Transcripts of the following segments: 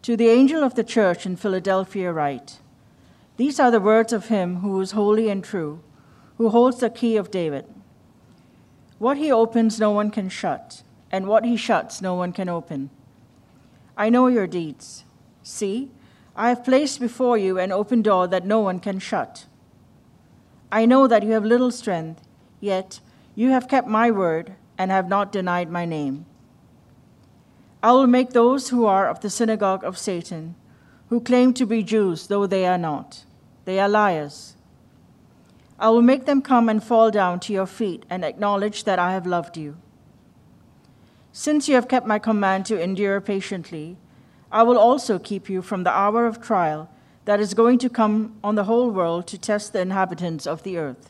To the angel of the church in Philadelphia write, These are the words of him who is holy and true, who holds the key of David. What he opens no one can shut, and what he shuts no one can open. I know your deeds. See, I have placed before you an open door that no one can shut. I know that you have little strength, yet you have kept my word and have not denied my name. I will make those who are of the synagogue of Satan, who claim to be Jews, though they are not. They are liars. I will make them come and fall down to your feet and acknowledge that I have loved you. Since you have kept my command to endure patiently, I will also keep you from the hour of trial that is going to come on the whole world to test the inhabitants of the earth.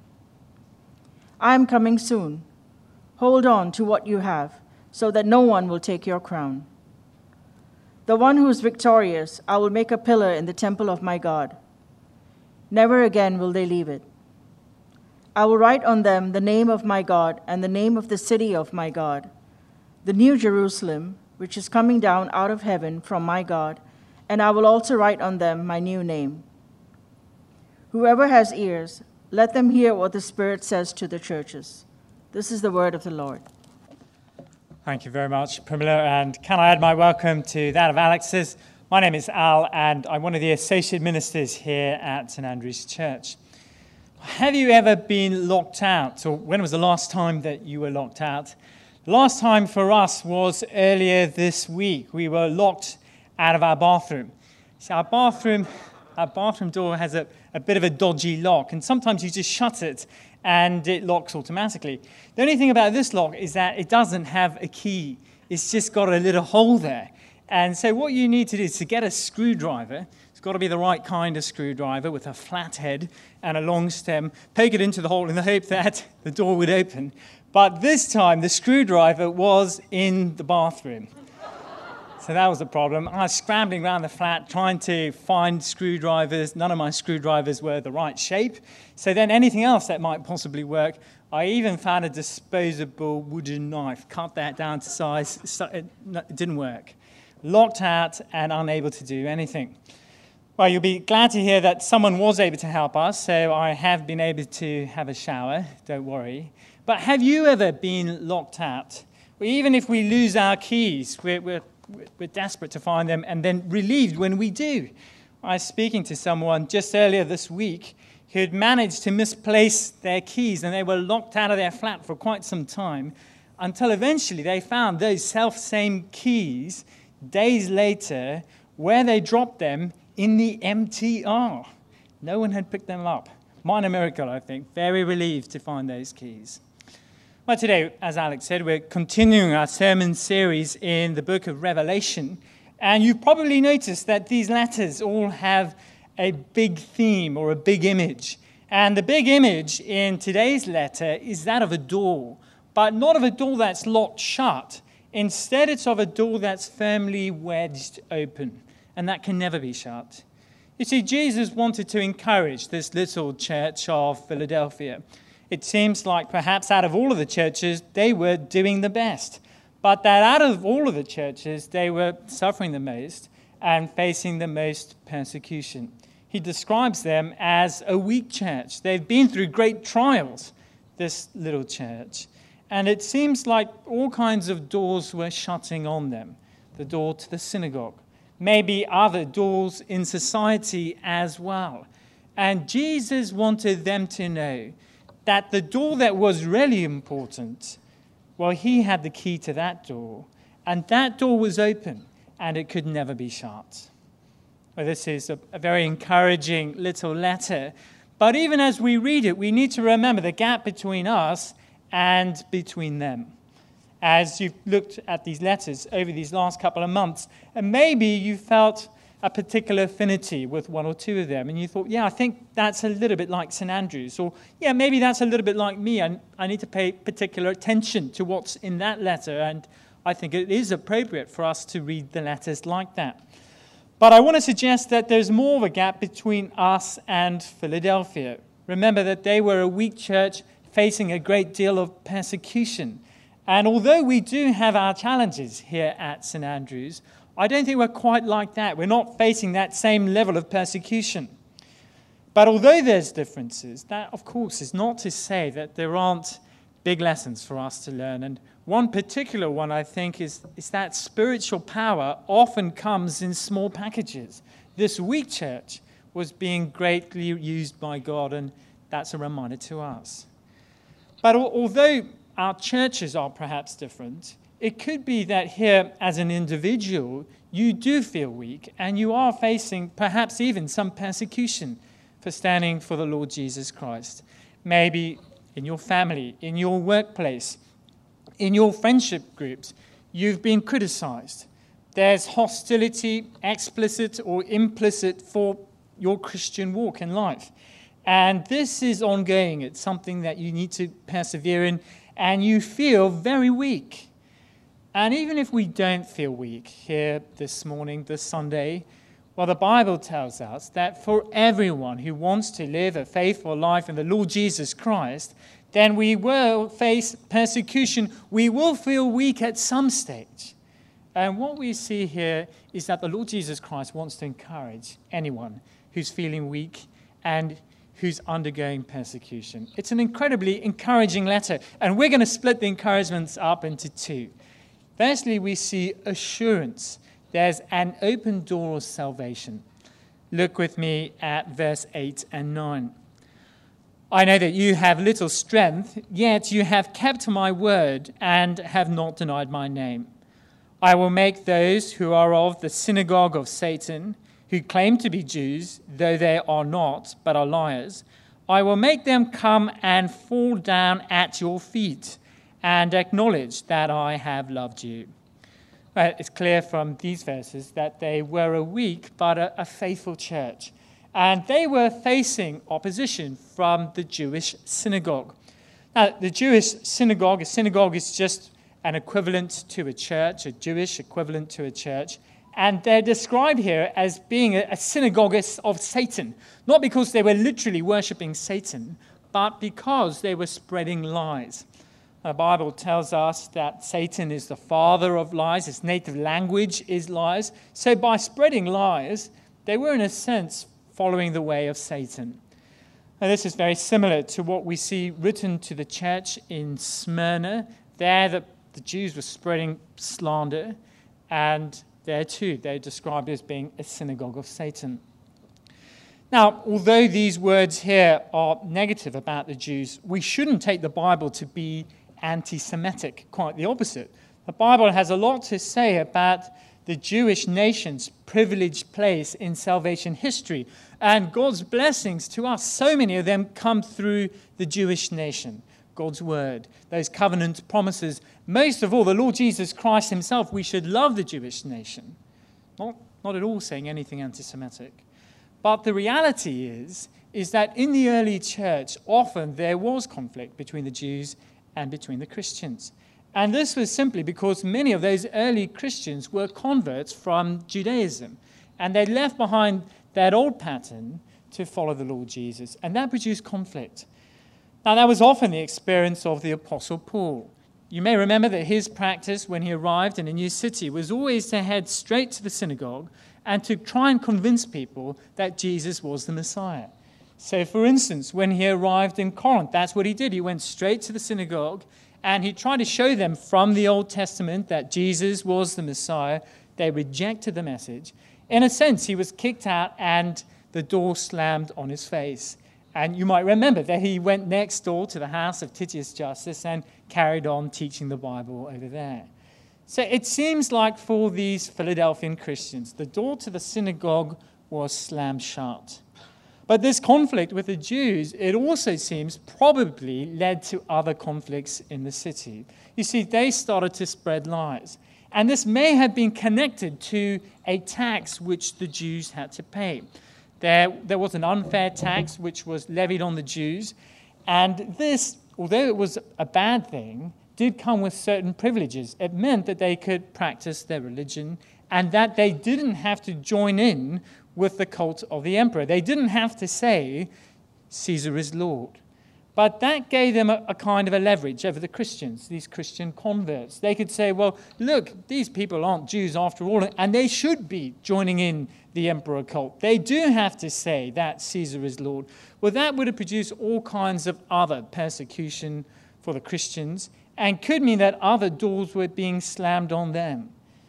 I am coming soon. Hold on to what you have, so that no one will take your crown. The one who is victorious, I will make a pillar in the temple of my God. Never again will they leave it. I will write on them the name of my God and the name of the city of my God, the new Jerusalem, which is coming down out of heaven from my God, and I will also write on them my new name. Whoever has ears, let them hear what the Spirit says to the churches. This is the word of the Lord. Thank you very much, Pramila, and can I add my welcome to that of Alex's? My name is Al, and I'm one of the associate ministers here at St Andrew's Church. Have you ever been locked out, or when was the last time that you were locked out? The last time for us was earlier this week. We were locked out of our bathroom. So our bathroom door has a bit of a dodgy lock, and sometimes you just shut it and it locks automatically. The only thing about this lock is that it doesn't have a key. It's just got a little hole there. And so what you need to do is to get a screwdriver. It's got to be the right kind of screwdriver with a flat head and a long stem. Poke it into the hole in the hope that the door would open. But this time, the screwdriver was in the bathroom. So that was the problem. I was scrambling around the flat trying to find screwdrivers. None of my screwdrivers were the right shape. So then anything else that might possibly work, I even found a disposable wooden knife. Cut that down to size. It didn't work. Locked out and unable to do anything. Well, you'll be glad to hear that someone was able to help us. So I have been able to have a shower. Don't worry. But have you ever been locked out? Well, even if we lose our keys, we're desperate to find them and then relieved when we do. I was speaking to someone just earlier this week who had managed to misplace their keys, and they were locked out of their flat for quite some time until eventually they found those self-same keys days later where they dropped them in the MTR. No one had picked them up. Minor miracle, I think. Very relieved to find those keys. Well, today, as Alex said, we're continuing our sermon series in the book of Revelation. And you've probably noticed that these letters all have a big theme or a big image. And the big image in today's letter is that of a door, but not of a door that's locked shut. Instead, it's of a door that's firmly wedged open, and that can never be shut. You see, Jesus wanted to encourage this little church of Philadelphia. It seems like perhaps out of all of the churches, they were doing the best. But that out of all of the churches, they were suffering the most and facing the most persecution. He describes them as a weak church. They've been through great trials, this little church. And it seems like all kinds of doors were shutting on them. The door to the synagogue. Maybe other doors in society as well. And Jesus wanted them to know that the door that was really important, well, he had the key to that door, and that door was open, and it could never be shut. Well, this is a very encouraging little letter, but even as we read it, we need to remember the gap between us and between them. As you've looked at these letters over these last couple of months, and maybe you felt a particular affinity with one or two of them, and you thought, yeah, I think that's a little bit like St Andrews, or yeah, maybe that's a little bit like me, and I need to pay particular attention to what's in that letter, and I think it is appropriate for us to read the letters like that. But I want to suggest that there's more of a gap between us and Philadelphia. Remember that they were a weak church facing a great deal of persecution. And although we do have our challenges here at St Andrews, I don't think we're quite like that. We're not facing that same level of persecution. But although there's differences, that, of course, is not to say that there aren't big lessons for us to learn. And one particular one, I think, is that spiritual power often comes in small packages. This weak church was being greatly used by God, and that's a reminder to us. But although our churches are perhaps different, it could be that here, as an individual, you do feel weak, and you are facing perhaps even some persecution for standing for the Lord Jesus Christ. Maybe in your family, in your workplace, in your friendship groups, you've been criticized. There's hostility, explicit or implicit, for your Christian walk in life. And this is ongoing. It's something that you need to persevere in, and you feel very weak. And even if we don't feel weak here this morning, this Sunday, well, the Bible tells us that for everyone who wants to live a faithful life in the Lord Jesus Christ, then we will face persecution. We will feel weak at some stage. And what we see here is that the Lord Jesus Christ wants to encourage anyone who's feeling weak and who's undergoing persecution. It's an incredibly encouraging letter, and we're going to split the encouragements up into two. Firstly, we see assurance. There's an open door of salvation. Look with me at verse 8 and 9. I know that you have little strength, yet you have kept my word and have not denied my name. I will make those who are of the synagogue of Satan, who claim to be Jews, though they are not, but are liars, I will make them come and fall down at your feet and acknowledge that I have loved you. Well, it's clear from these verses that they were a weak but a faithful church. And they were facing opposition from the Jewish synagogue. Now, the Jewish synagogue, a synagogue is just an equivalent to a church, a Jewish equivalent to a church. And they're described here as being a synagogue of Satan. Not because they were literally worshipping Satan, but because they were spreading lies. The Bible tells us that Satan is the father of lies. His native language is lies. So by spreading lies, they were in a sense following the way of Satan. And this is very similar to what we see written to the church in Smyrna. There the Jews were spreading slander, and there too they're described as being a synagogue of Satan. Now, although these words here are negative about the Jews, we shouldn't take the Bible to be anti-Semitic, quite the opposite. The Bible has a lot to say about the Jewish nation's privileged place in salvation history and God's blessings to us. So many of them come through the Jewish nation, God's word, those covenant promises. Most of all, the Lord Jesus Christ himself. We should love the Jewish nation. Not at all saying anything anti-Semitic. But the reality is that in the early church, often there was conflict between the Jews and between the Christians. And this was simply because many of those early Christians were converts from Judaism. And they left behind that old pattern to follow the Lord Jesus. And that produced conflict. Now, that was often the experience of the Apostle Paul. You may remember that his practice when he arrived in a new city was always to head straight to the synagogue and to try and convince people that Jesus was the Messiah. So, for instance, when he arrived in Corinth, that's what he did. He went straight to the synagogue and he tried to show them from the Old Testament that Jesus was the Messiah. They rejected the message. In a sense, he was kicked out and the door slammed on his face. And you might remember that he went next door to the house of Titius Justus and carried on teaching the Bible over there. So it seems like for these Philadelphian Christians, the door to the synagogue was slammed shut. But this conflict with the Jews, it also seems probably led to other conflicts in the city. You see, they started to spread lies. And this may have been connected to a tax which the Jews had to pay. There was an unfair tax which was levied on the Jews. And this, although it was a bad thing, did come with certain privileges. It meant that they could practice their religion and that they didn't have to join in with the cult of the emperor. They didn't have to say, Caesar is Lord. But that gave them a kind of a leverage over the Christians, these Christian converts. They could say, well, look, these people aren't Jews after all, and they should be joining in the emperor cult. They do have to say that Caesar is Lord. Well, that would have produced all kinds of other persecution for the Christians and could mean that other doors were being slammed on them.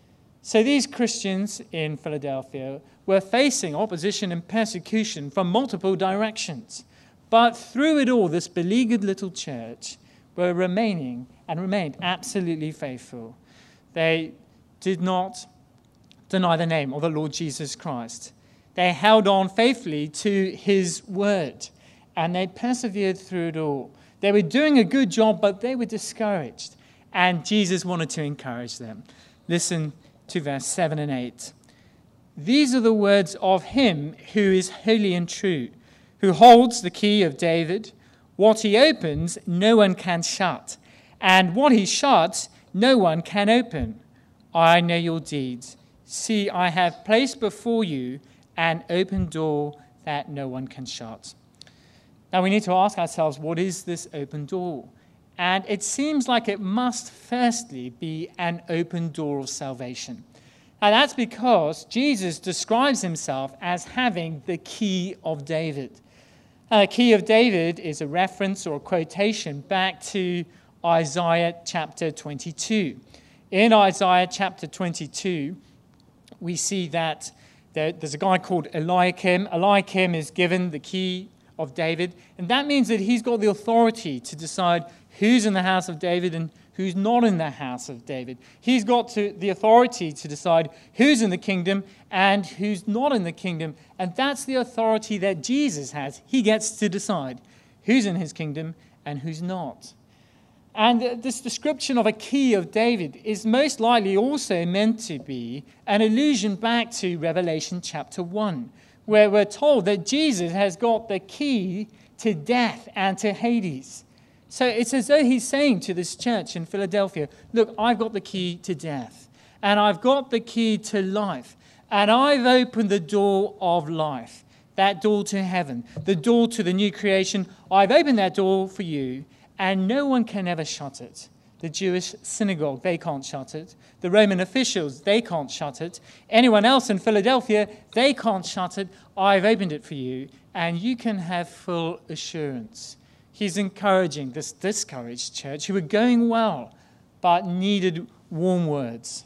So these Christians in Philadelphia were facing opposition and persecution from multiple directions. But through it all, this beleaguered little church were remained absolutely faithful. They did not deny the name of the Lord Jesus Christ. They held on faithfully to his word, and they persevered through it all. They were doing a good job, but they were discouraged, and Jesus wanted to encourage them. Listen to verse 7 and 8. These are the words of him who is holy and true, who holds the key of David. What he opens, no one can shut, and what he shuts, no one can open. I know your deeds. See, I have placed before you an open door that no one can shut. Now we need to ask ourselves, what is this open door? And it seems like it must firstly be an open door of salvation. And that's because Jesus describes himself as having the key of David. The key of David is a reference or a quotation back to Isaiah chapter 22. In Isaiah chapter 22, we see that there's a guy called Eliakim. Eliakim is given the key of David, and that means that he's got the authority to decide who's in the house of David and who's not in the house of David. He's got the authority to decide who's in the kingdom and who's not in the kingdom, and that's the authority that Jesus has. He gets to decide who's in his kingdom and who's not. And this description of a key of David is most likely also meant to be an allusion back to Revelation chapter 1, where we're told that Jesus has got the key to death and to Hades. So it's as though he's saying to this church in Philadelphia, look, I've got the key to death, and I've got the key to life, and I've opened the door of life, that door to heaven, the door to the new creation. I've opened that door for you, and no one can ever shut it. The Jewish synagogue, they can't shut it. The Roman officials, they can't shut it. Anyone else in Philadelphia, they can't shut it. I've opened it for you, and you can have full assurance. He's encouraging this discouraged church who were going well, but needed warm words.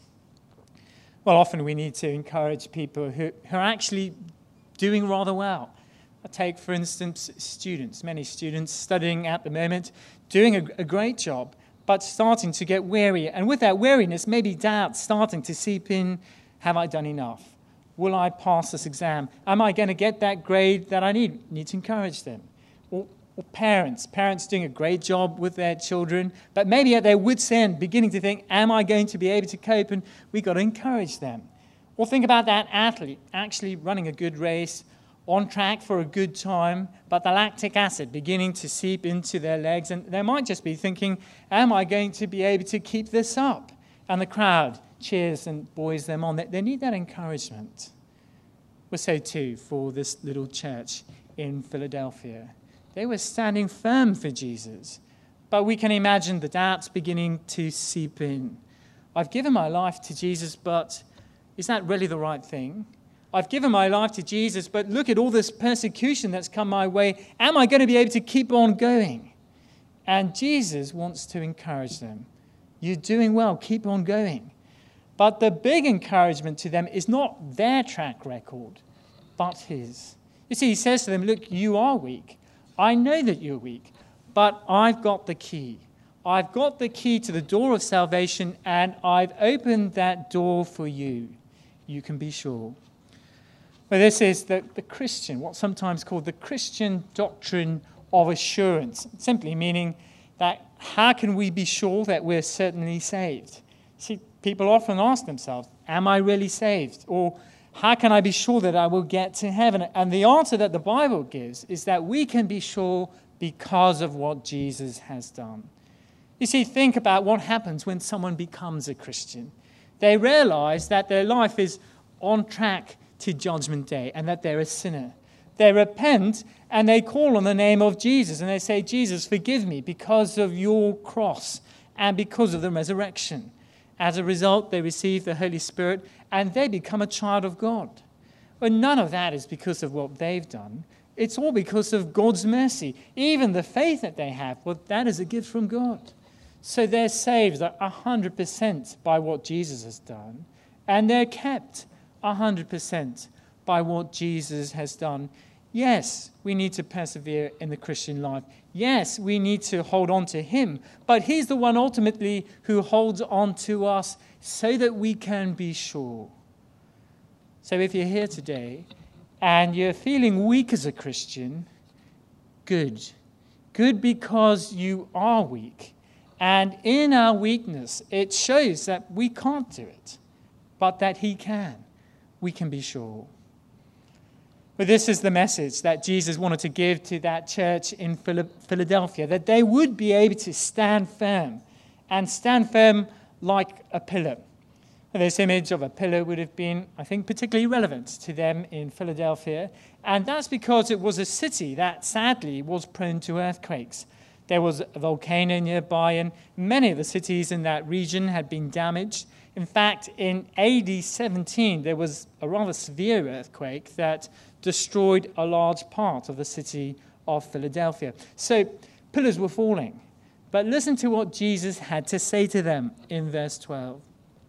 Well, often we need to encourage people who are actually doing rather well. Take, for instance, students. Many students studying at the moment, doing a great job, but starting to get weary. And with that weariness, maybe doubt starting to seep in. Have I done enough? Will I pass this exam? Am I going to get that grade that I need? Need to encourage them. Or parents doing a great job with their children, but maybe at their wits' end, beginning to think, am I going to be able to cope? And we've got to encourage them. Or think about that athlete actually running a good race, on track for a good time, but the lactic acid beginning to seep into their legs, and they might just be thinking, am I going to be able to keep this up? And the crowd cheers and buoys them on. They need that encouragement. Well, so too for this little church in Philadelphia. They were standing firm for Jesus, but we can imagine the doubts beginning to seep in. I've given my life to Jesus, but is that really the right thing? I've given my life to Jesus, but look at all this persecution that's come my way. Am I going to be able to keep on going? And Jesus wants to encourage them. You're doing well. Keep on going. But the big encouragement to them is not their track record, but his. You see, he says to them, look, you are weak. I know that you're weak, but I've got the key. I've got the key to the door of salvation, and I've opened that door for you. You can be sure. Well, this is the Christian, what's sometimes called the Christian doctrine of assurance, simply meaning that how can we be sure that we're certainly saved? See, people often ask themselves, am I really saved? Or how can I be sure that I will get to heaven? And the answer that the Bible gives is that we can be sure because of what Jesus has done. You see, think about what happens when someone becomes a Christian. They realize that their life is on track to Judgment Day and that they're a sinner. they repent and they call on the name of Jesus. And they say, Jesus, forgive me because of your cross and because of the resurrection. As a result, they receive the Holy Spirit and they become a child of God. But none of that is because of what they've done. It's all because of God's mercy. Even the faith that they have, well, that is a gift from God. So they're saved 100% by what Jesus has done. And they're kept 100% by what Jesus has done. Yes, we need to persevere in the Christian life. Yes, we need to hold on to him. But he's the one ultimately who holds on to us so that we can be sure. So if you're here today and you're feeling weak as a Christian, good. Good because you are weak. And in our weakness, it shows that we can't do it, but that he can. We can be sure. But this is the message that Jesus wanted to give to that church in Philadelphia, that they would be able to stand firm, and stand firm like a pillar. And this image of a pillar would have been, I think, particularly relevant to them in Philadelphia, and that's because it was a city that sadly was prone to earthquakes. There was a volcano nearby, and many of the cities in that region had been damaged. In fact, in AD 17, there was a rather severe earthquake that destroyed a large part of the city of Philadelphia. So pillars were falling. But listen to what Jesus had to say to them in verse 12.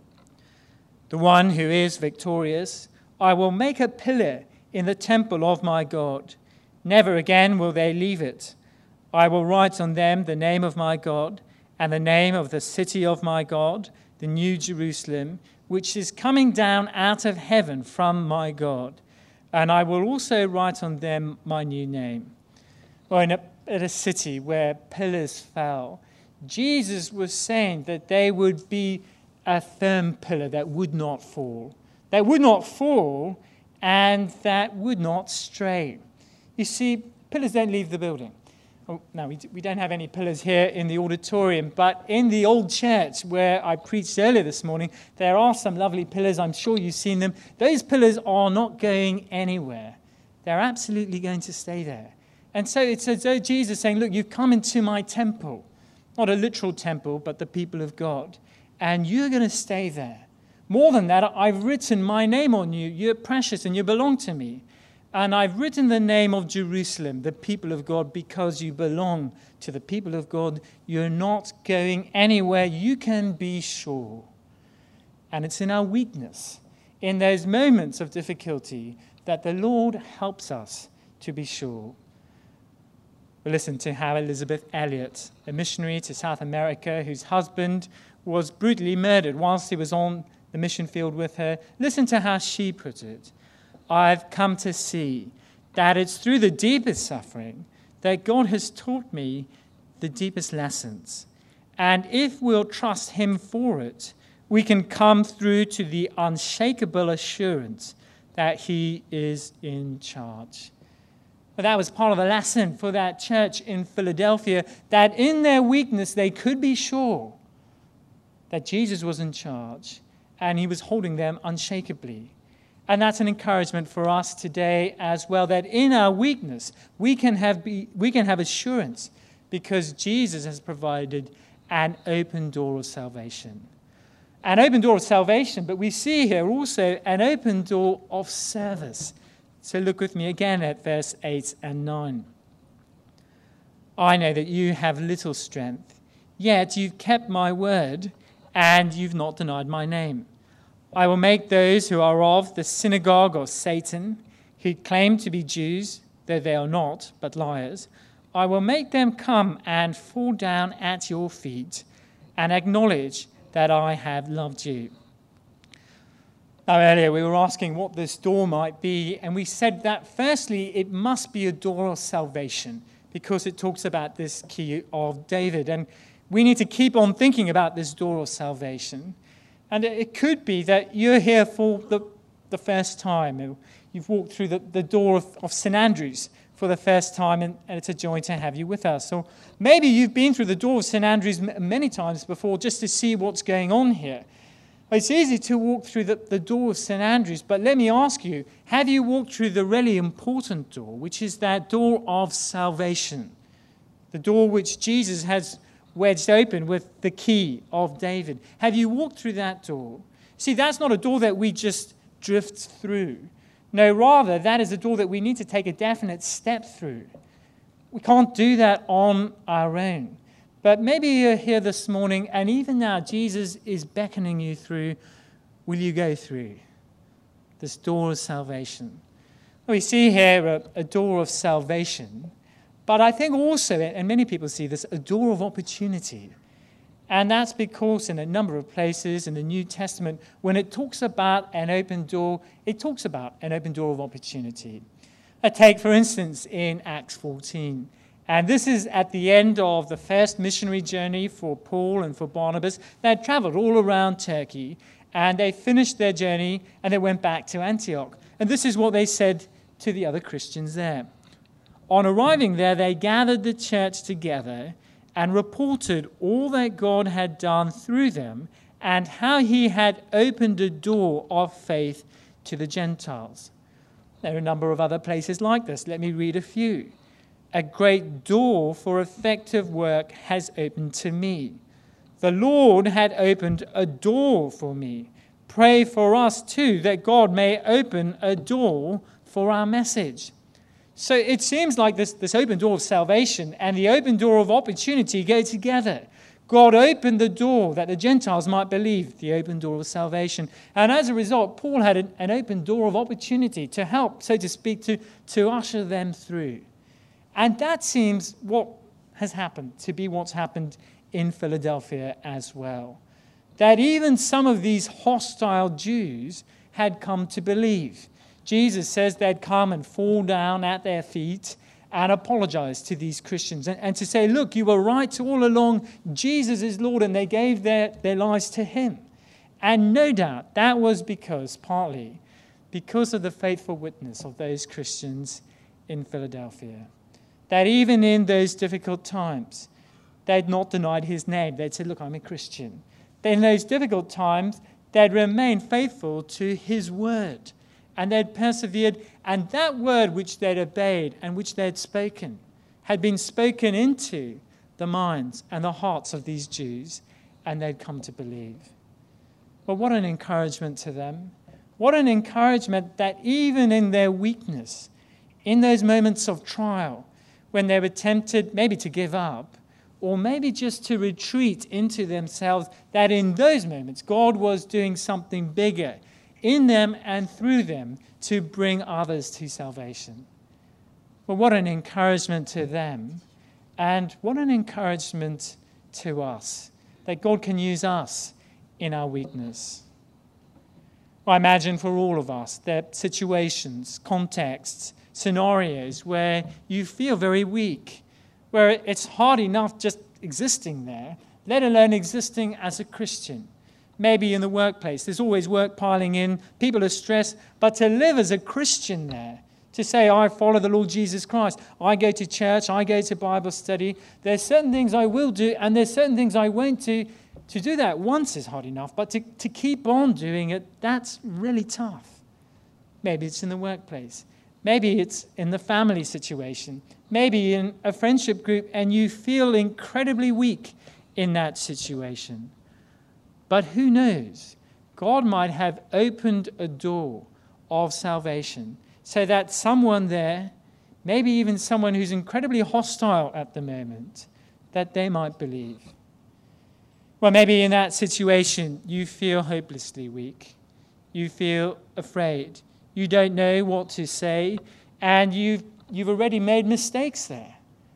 The one who is victorious, I will make a pillar in the temple of my God. Never again will they leave it. I will write on them the name of my God and the name of the city of my God, the New Jerusalem, which is coming down out of heaven from my God. And I will also write on them my new name. Well, in a city where pillars fell, Jesus was saying that they would be a firm pillar that would not fall. That would not fall and that would not stray. You see, pillars don't leave the building. Oh, no, we don't have any pillars here in the auditorium, but in the old church where I preached earlier this morning, there are some lovely pillars. I'm sure you've seen them. Those pillars are not going anywhere. They're absolutely going to stay there. And so it's as though Jesus is saying, look, you've come into my temple, not a literal temple, but the people of God, and you're going to stay there. More than that, I've written my name on you. You're precious and you belong to me. And I've written the name of Jerusalem, the people of God, because you belong to the people of God. You're not going anywhere. You can be sure. And it's in our weakness, in those moments of difficulty, that the Lord helps us to be sure. Well, listen to how Elizabeth Elliot, a missionary to South America whose husband was brutally murdered whilst he was on the mission field with her, listen to how she put it. I've come to see that it's through the deepest suffering that God has taught me the deepest lessons. And if we'll trust him for it, we can come through to the unshakable assurance that he is in charge. But that was part of the lesson for that church in Philadelphia, that in their weakness they could be sure that Jesus was in charge and he was holding them unshakably. And that's an encouragement for us today as well, that in our weakness we can have assurance because Jesus has provided an open door of salvation. An open door of salvation, but we see here also an open door of service. So look with me again at verse 8 and 9. I know that you have little strength, yet you've kept my word and you've not denied my name. I will make those who are of the synagogue of Satan, who claim to be Jews, though they are not, but liars, I will make them come and fall down at your feet and acknowledge that I have loved you. Now, earlier we were asking what this door might be, and we said that firstly it must be a door of salvation because it talks about this key of David. And we need to keep on thinking about this door of salvation. And it could be that you're here for the first time. You've walked through the door of St. Andrews for the first time, and it's a joy to have you with us. Or maybe you've been through the door of St. Andrews many times before just to see what's going on here. Well, it's easy to walk through the door of St. Andrews, but let me ask you, have you walked through the really important door, which is that door of salvation? The door which Jesus has wedged open with the key of David. Have you walked through that door? See, that's not a door that we just drift through. No, rather, that is a door that we need to take a definite step through. We can't do that on our own. But maybe you're here this morning, and even now, Jesus is beckoning you through. Will you go through this door of salvation? We see here a door of salvation, but I think also, and many people see this, a door of opportunity. And that's because in a number of places in the New Testament, when it talks about an open door, it talks about an open door of opportunity. Take, for instance, in Acts 14. And this is at the end of the first missionary journey for Paul and for Barnabas. They had traveled all around Turkey, and they finished their journey, and they went back to Antioch. And this is what they said to the other Christians there. On arriving there, they gathered the church together and reported all that God had done through them and how he had opened a door of faith to the Gentiles. There are a number of other places like this. Let me read a few. A great door for effective work has opened to me. The Lord had opened a door for me. Pray for us too, that God may open a door for our message. So it seems like this open door of salvation and the open door of opportunity go together. God opened the door that the Gentiles might believe, the open door of salvation. And as a result, Paul had an open door of opportunity to help, so to speak, to usher them through. And that seems what has happened, to be what's happened in Philadelphia as well. That even some of these hostile Jews had come to believe. Jesus says they'd come and fall down at their feet and apologize to these Christians and to say, look, you were right all along. Jesus is Lord, and they gave their lives to him. And no doubt that was partly because of the faithful witness of those Christians in Philadelphia. That even in those difficult times, they'd not denied his name. They'd said, look, I'm a Christian. In those difficult times, they'd remained faithful to his word. And they'd persevered, and that word which they'd obeyed and which they'd spoken had been spoken into the minds and the hearts of these Jews, and they'd come to believe. Well, what an encouragement to them. What an encouragement that even in their weakness, in those moments of trial, when they were tempted maybe to give up, or maybe just to retreat into themselves, that in those moments God was doing something bigger in them and through them to bring others to salvation. Well, what an encouragement to them, and what an encouragement to us, that God can use us in our weakness. Well, I imagine for all of us, there are situations, contexts, scenarios where you feel very weak, where it's hard enough just existing there, let alone existing as a Christian. Maybe in the workplace, there's always work piling in, people are stressed, but to live as a Christian there, to say, I follow the Lord Jesus Christ, I go to church, I go to Bible study, there's certain things I will do, and there's certain things I won't do. To do that once is hard enough, but to keep on doing it, that's really tough. Maybe it's in the workplace. Maybe it's in the family situation. Maybe in a friendship group, and you feel incredibly weak in that situation. But who knows? God might have opened a door of salvation so that someone there, maybe even someone who's incredibly hostile at the moment, that they might believe. Well, maybe in that situation, you feel hopelessly weak. You feel afraid. You don't know what to say, and you've already made mistakes there.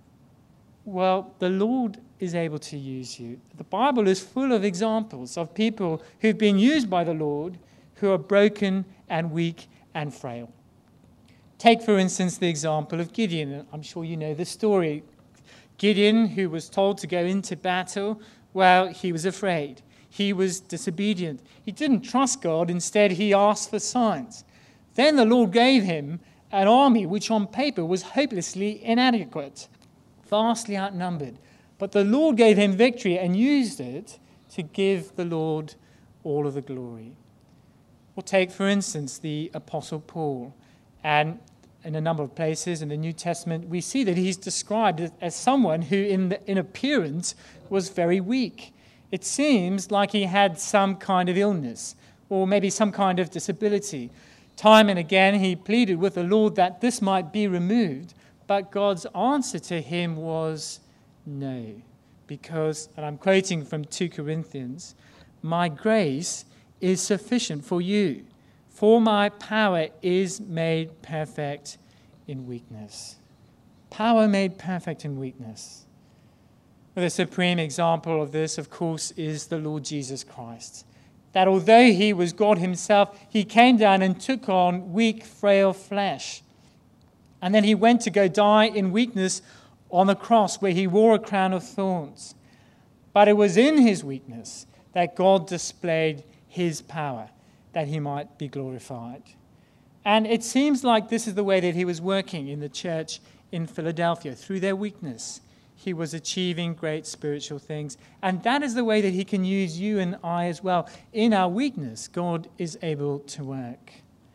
Well, the Lord is able to use you. The Bible is full of examples of people who've been used by the Lord who are broken and weak and frail. Take, for instance, the example of Gideon. I'm sure you know the story. Gideon, who was told to go into battle, well, he was afraid. He was disobedient. He didn't trust God. Instead, he asked for signs. Then the Lord gave him an army which on paper was hopelessly inadequate, vastly outnumbered. But the Lord gave him victory and used it to give the Lord all of the glory. Or take, for instance, the Apostle Paul. And in a number of places in the New Testament, we see that he's described as someone who in appearance was very weak. It seems like he had some kind of illness or maybe some kind of disability. Time and again, he pleaded with the Lord that this might be removed, but God's answer to him was no. Because, and I'm quoting from 2 Corinthians, my grace is sufficient for you, for my power is made perfect in weakness. Power made perfect in weakness. The supreme example of this, of course, is the Lord Jesus Christ. That although he was God himself, he came down and took on weak, frail flesh. And then he went to go die in weakness on the cross where he wore a crown of thorns. But it was in his weakness that God displayed his power, that he might be glorified. And it seems like this is the way that he was working in the church in Philadelphia. Through their weakness, he was achieving great spiritual things. And that is the way that he can use you and I as well. In our weakness, God is able to work.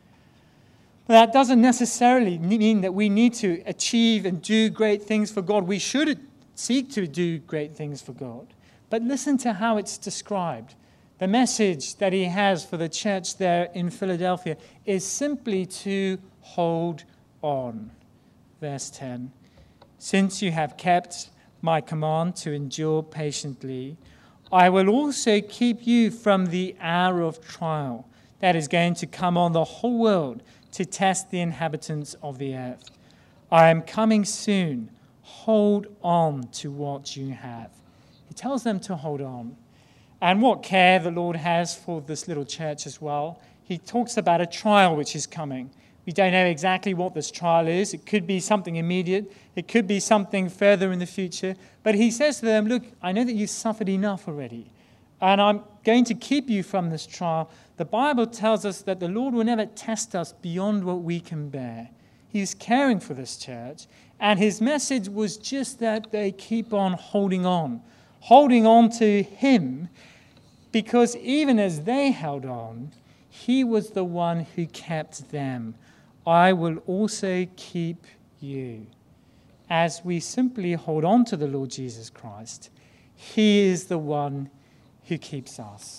That doesn't necessarily mean that we need to achieve and do great things for God. We should seek to do great things for God. But listen to how it's described. The message that he has for the church there in Philadelphia is simply to hold on. Verse 10, since you have kept my command to endure patiently, I will also keep you from the hour of trial that is going to come on the whole world to test the inhabitants of the earth. I am coming soon. Hold on to what you have. He tells them to hold on. And what care the Lord has for this little church as well. He talks about a trial which is coming. We don't know exactly what this trial is. It could be something immediate. It could be something further in the future. But he says to them, look, I know that you've suffered enough already, and I'm going to keep you from this trial. The Bible tells us that the Lord will never test us beyond what we can bear. He's caring for this church, and his message was just that they keep on holding on to him, because even as they held on, he was the one who kept them. I will also keep you. As we simply hold on to the Lord Jesus Christ, he is the one who keeps us.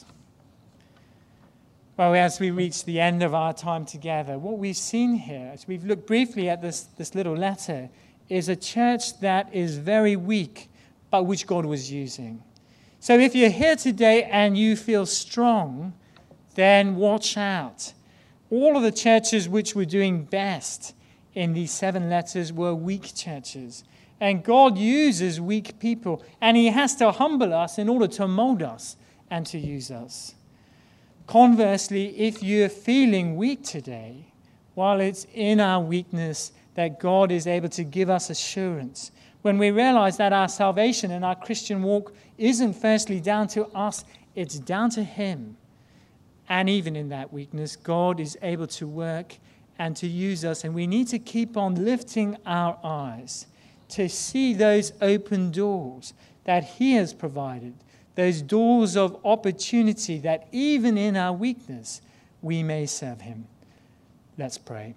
Well, as we reach the end of our time together, what we've seen here, as we've looked briefly at this little letter, is a church that is very weak, but which God was using. So if you're here today and you feel strong, then watch out. All of the churches which were doing best in these 7 letters were weak churches. And God uses weak people, and he has to humble us in order to mold us and to use us. Conversely, if you're feeling weak today, while it's in our weakness that God is able to give us assurance, when we realize that our salvation and our Christian walk isn't firstly down to us, it's down to him. And even in that weakness, God is able to work and to use us. And we need to keep on lifting our eyes to see those open doors that he has provided, those doors of opportunity that even in our weakness, we may serve him. Let's pray.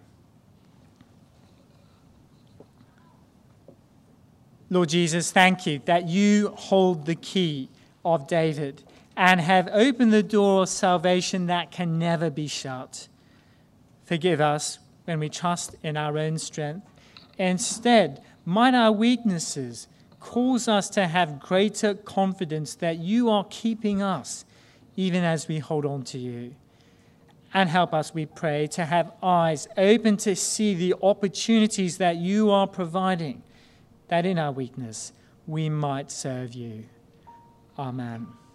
Lord Jesus, thank you that you hold the key of David and have opened the door of salvation that can never be shut. Forgive us when we trust in our own strength. Instead, might our weaknesses cause us to have greater confidence that you are keeping us even as we hold on to you. And help us, we pray, to have eyes open to see the opportunities that you are providing, that in our weakness we might serve you. Amen.